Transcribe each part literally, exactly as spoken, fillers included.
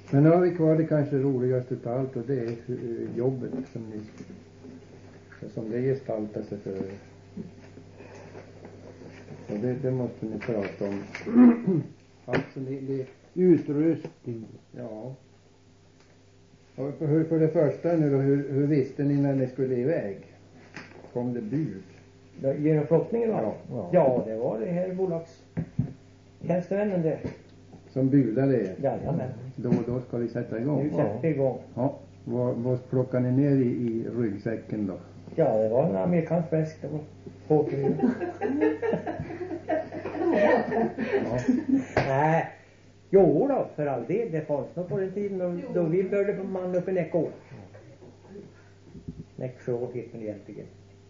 Men nu har vi kvar det kanske roligaste av allt, och det är jobbet som ni, som det gestaltar sig för. Och det, det måste ni prata om. Alltså det, det utrustning. Ja. Och för, för det första nu då, hur, hur visste ni när ni skulle iväg? Kom det bud? Genom flottningen va? Ja. Ja. Ja, det var det här bolags tjänstemännen det. Som budade er? Jajamän. Då och då ska vi sätta igång? Nu sätter vi igång. Ja. Vad, vad plockar ni ner i, i ryggsäcken då? Ja, det var en amerikansk fläsk. Det var två kilo. Ja. Nej. Jo då, för all del. Det fanns nog på den tiden då, då vi började på man uppe i Näckå. Näcksjö fick man egentligen.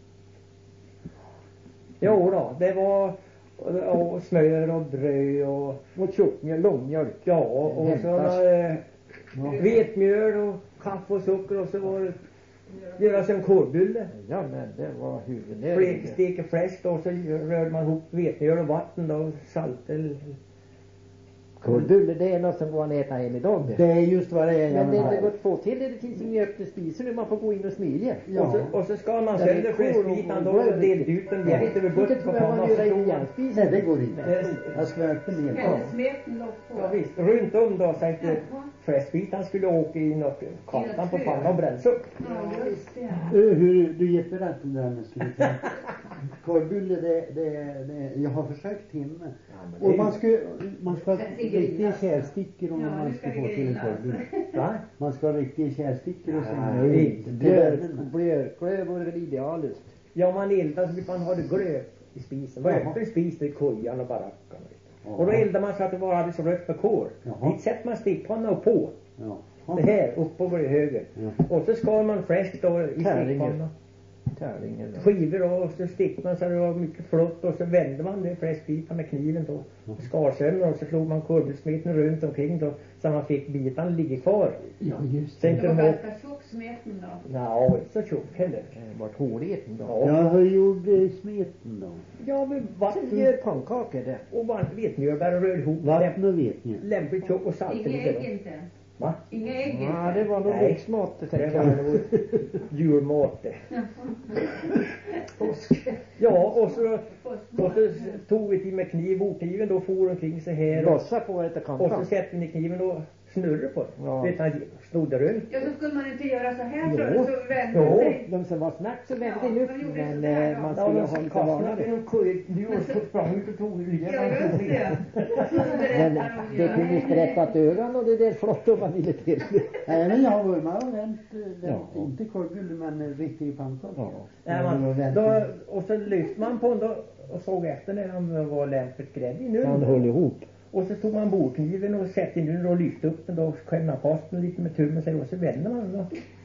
Jo då, det var och, och smör och bröd och, och tjockmjöl, långmjölk. Ja, och, och sådana eh, vetmjöl och kaffe och socker, och så var det göra som korvbulle. Ja, men det var huvudnäringen. Steka fläsk då, och så rörde man ihop vetmjöl och vatten då, och salt eller... Korvbulle, det är något som går att äta än idag. Det är just vad det är. Men det är inte gott få till det. Det finns ingen öppna spisen nu, man får gå in och smilja. Ja. Och, så, och så ska man sönder fläskbitan då och dela ut den. Det är inte väl gott på pannan. Nej, det går inte. Jag ska öppna ner. Ja visst, runt om då så att fläskbitan skulle åka in och kartan på pannan och brännas upp. Ja, just det. Uh, hur, du ger rätt om det här med slutet. Korvbulle, det, det, det, jag har försökt timme. Ja, och man ska, man ska ha riktiga kärstickor om ja, man ska få till en korvbulle. Va? Man ska ha riktiga kärstickor och sådana. Björklöv är idealiskt. Ja, man eldar så man har det glöd i spisen. Var öppen spis i kojan och barackan. Och då eldar man så att det var alldeles rött med kol. Dit sätter man stickpanna och på. Ja. Det här, upp på höger. Ja. Och så skar man fläsk då i stickpanna. Skivor och så stickade man så det var mycket flott, och så vände man det fläskbitar med kniven då. Och skarsömmen, och så slog man korvsmeten runt omkring då, så man fick bitan ligga kvar. Ja, just det. Det var ganska tjock smeten då. Ja, inte så tjock heller. Det var hårdheten då. Ja, ja, hur gjorde smeten då? Ja, men vatten. Gör pannkakor det. Och vetmjöl bara rör ihop. Vatten och vetmjöl. Lämpligt tjock och salt. Inga ägg inte. Va? Inga ägg inte. Ja, det var nog riksmat det tänker jag. Det var julmat det. Ja, och så, och så tog vi till med kniv, okniven då for omkring sig här. Och, Lossa på ett kant. och så sätter vi kniven och snurrar på den. Ja. Vet han snodde runt. Ja, så skulle man inte göra så här så, jo. så vände sig. De som var snabbt så vände ja, det upp. Men där, man skulle ja, ha lite varnare. Du har så sprang ut och tog det. Ja, just det. Men det kunde sprätta ögon och det där flott om man ville till. Nej, men jag har varit med och vänt, vänt ja. Inte korvbulle men riktigt pannkakor. Ja. Ja, man, då, och så lyfte man på den då och såg efter när han var lämpligt grädd i nu. Han höll ihop. Och så tog man bordkniven och sätter in den och lyfte upp den då och skämna fast den lite med tummen och så vände man den då.